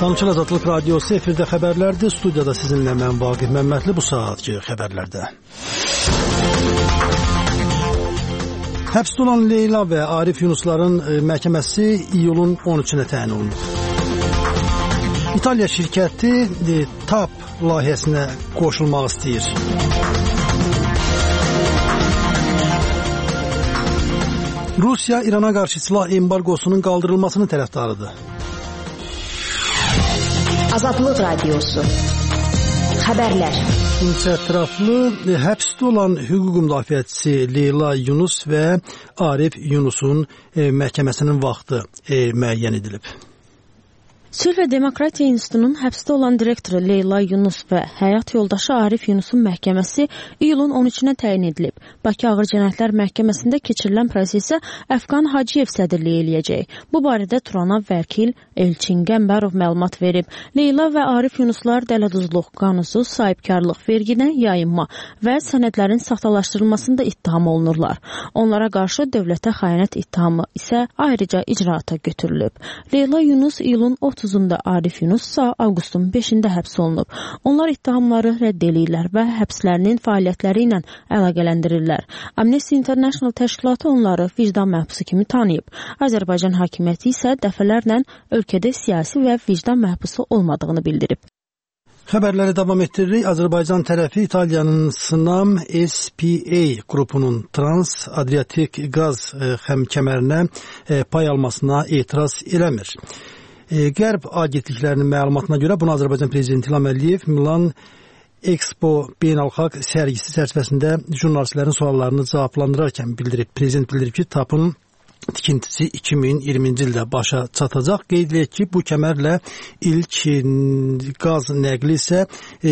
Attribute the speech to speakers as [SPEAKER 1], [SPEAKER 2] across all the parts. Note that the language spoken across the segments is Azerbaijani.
[SPEAKER 1] Danışıl Azadlıq Radiosu efirdə xəbərlərdir. Studiyada sizinlə mən Vaqif Məmmədli bu saatki xəbərlərdə. Həbsdə olan Leyla və Arif Yunusların məhkəməsi iyulun 13-nə təyin olunub. İtaliya şirkəti TAP layihəsinə qoşulmaq istəyir. Rusiya İrana qarşı silah embargosunun qaldırılmasının tərəfdarıdır.
[SPEAKER 2] Azadlıq Radiosu Xəbərlər.
[SPEAKER 1] İnsiyatraflı həbsdə olan hüquq müdafiəçisi Leyla Yunus və Arif Yunusun məhkəməsinin vaxtı müəyyən edilib.
[SPEAKER 3] Sülh və Demokratiya İnstitutunun həbsdə olan direktoru Leyla Yunus və həyat yoldaşı Arif Yunusun məhkəməsi iyulun 13-nə təyin edilib. Bakı Ağır Cinayətlər Məhkəməsində keçirilən prosesə Əfqan Hacıyev sədrliyi eləyəcək. Bu barədə Turana vəkil Elçin Qəmbərov məlumat verib. Leyla və Arif Yunuslar dələduzluq, qanunsuz sahibkarlıq, vergidən yayınma və sənədlərin saxtalaşdırılmasında ittiham olunurlar. Onlara qarşı dövlətə xəyanət ittihamı isə ayrıca icraata götürülüb. Leyla Yunus iyulun 30-unda, Arif Yunus isə avqustun 5-də həbs olunub. Onlar ittihamları rədd edirlər və həbslərinin fəaliyyətləri ilə əlaqələndirirlər. Amnesty International təşkilatı onları vicdan məhbusu kimi tanıyıb. Azərbaycan hakimiyyəti isə dəfələrlə ölkədə siyasi və vicdan məhbusu olmadığını bildirib.
[SPEAKER 1] Xəbərləri davam etdiririk. Azərbaycan tərəfi İtaliyanın Snam SPA qrupunun Trans-Adriatik qaz kəmərinə pay almasına etiraz eləmir. Qərb agentliklərinin məlumatına görə bunu Azərbaycan Prezidenti İlham Əliyev Milan Expo beynəlxalq sərgisi çərçivəsində jurnalistlərin suallarını cavablandırarkən bildirib. Prezident bildirib ki, TAP-ın tikintisi 2020-ci ildə başa çatacaq. Qeyd edək ki, bu kəmərlə ilk qaz nəqli isə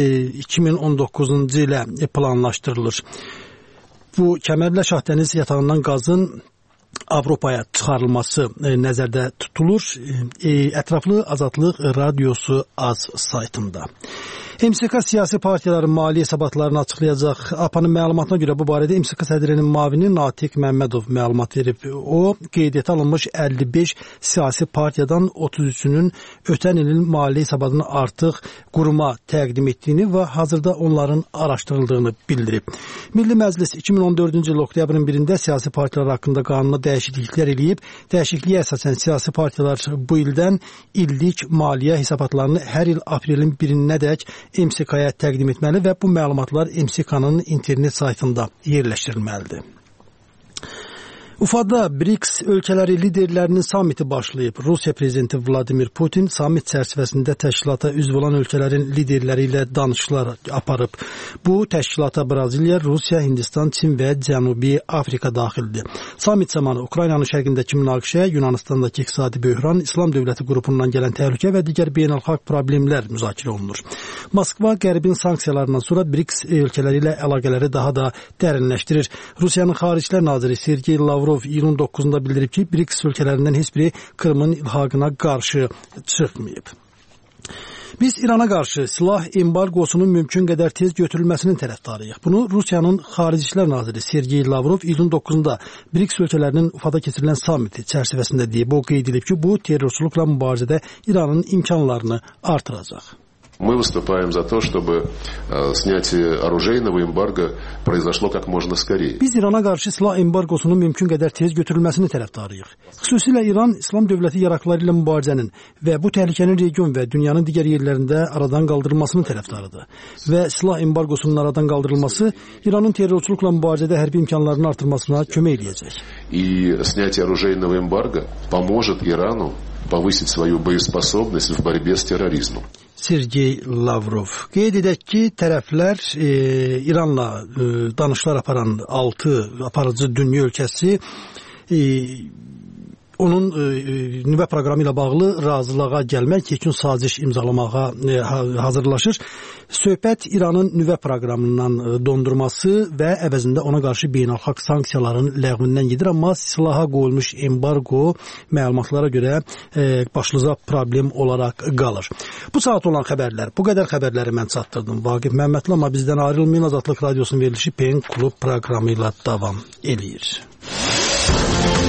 [SPEAKER 1] 2019-cu ilə planlaşdırılır. Bu kəmərlə Şahdəniz yatağından qazın Avropaya çıxarılması nəzərdə tutulur. Ətraflı Azadlıq Radiosu az saytında. MSK siyasi partiyaların mali hesabatlarını açıqlayacaq. APA'nın məlumatına görə bu barədə MSK sədrinin mavini Natiq Məmmədov məlumat verib. O, qeydiyyata alınmış 55 siyasi partiyadan 33-ünün ötən ilin mali hesabatını artıq quruma təqdim etdiyini və hazırda onların araşdırıldığını bildirib. Milli Məclis 2014-cü il oktyabrın 1-də siyasi partiyalar haqqında qanuna dəyişikliklər eləyib. Dəyişikliyə əsasən siyasi partiyalar bu ildən illik maliyyə hesabatlarını hər il aprelin 1-nədək MSK-ya təqdim etməli və bu məlumatlar MSK-nın internet saytında yerləşdirilməlidir. Ufada BRICS ölkələri liderlərinin samiti başlayıb. Rusiya prezidenti Vladimir Putin samit çərçivəsində təşkilata üzv olan ölkələrin liderləri ilə danışıqlar aparıb. Bu təşkilata Braziliya, Rusiya, Hindistan, Çin və Cənubi Afrika daxildir. Samit zamanı Ukraynanın şərqindəki münaqişə, Yunanistandakı iqtisadi böhran, İslam dövləti qrupundan gələn təhlükə və digər beynəlxalq problemlər müzakirə olunur. Moskva Qərbin sanksiyalarından sonra BRICS ölkələri ilə əlaqələri daha da dərinləşdirir. Rusiyanın Xaricilər naziri Sergey Lavrov iyulun 9-da bildirib ki, BRICS ölkələrindən heç biri Krımın ilhaqına qarşı çıxmayıb. Biz İrana qarşı silah embargosunun mümkün qədər tez götürülməsinin tərəfdarıyıq. Bunu Rusiyanın Xarici İşlər naziri Sergey Lavrov iyulun 9-da BRICS ölkələrinin Ufada keçirilən samiti çərçivəsində deyib. O qeyd edib ki, bu terrorçuluqla mübarizədə İranın imkanlarını artıracaq.
[SPEAKER 4] Мы выступаем за то, чтобы снятие оружейного эмбарго произошло как можно скорее.
[SPEAKER 1] Biz İrana qarşı silah embargosunun mümkün qədər tez götürülməsini tərəfdarıyıq. Xüsusilə İran İslam dövləti yaraqları ilə mübarizənin və bu təhlükənin region və dünyanın digər yerlərində aradan qaldırılmasının tərəfdarıdır. Və silah embargosunun aradan qaldırılması İranın terrorçuluqla mübarizədə hərbi imkanlarını artırmasına kömək edəcək.
[SPEAKER 4] И снятие оружейного эмбарго поможет Ирану повысить свою боеспособность в борьбе с терроризмом.
[SPEAKER 1] Sergey Lavrov. Qeyd edək ki, tərəflər İranla danışıqlar aparan 6 aparıcı dünya ölkəsi onun nüvə proqramı ilə bağlı razılığa gəlmək, yekun saziş imzalamağa hazırlaşır. Söhbət İranın nüvə proqramından dondurması və əvəzində ona qarşı beynəlxalq sanksiyaların ləğvindən gedir, amma silaha qoyulmuş embargo məlumatlara görə başlıca problem olaraq qalır. Bu saat olan xəbərlər, bu qədər xəbərləri mən çatdırdım. Vaqif Məmmədli, amma bizdən ayrılmayın. Azadlıq Radiosunun verilişi PEN Klub proqramı ilə davam eləyir.